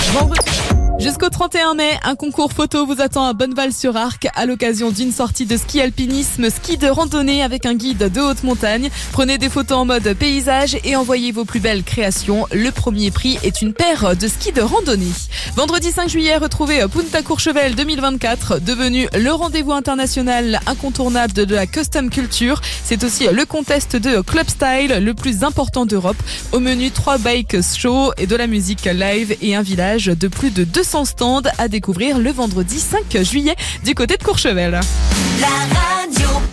Jusqu'au 31 mai, un concours photo vous attend à Bonneval-sur-Arc à l'occasion d'une sortie de ski alpinisme, ski de randonnée avec un guide de haute montagne. Prenez des photos en mode paysage et envoyez vos plus belles créations. Le premier prix est une paire de skis de randonnée. Vendredi 5 juillet, retrouvez Punta Courchevel 2024, devenu le rendez-vous international incontournable de la custom culture. C'est aussi le contest de Club Style, le plus important d'Europe. Au menu 3 bike shows et de la musique live et un village de plus de 200 stands à découvrir le vendredi 5 juillet du côté de Courchevel. La radio.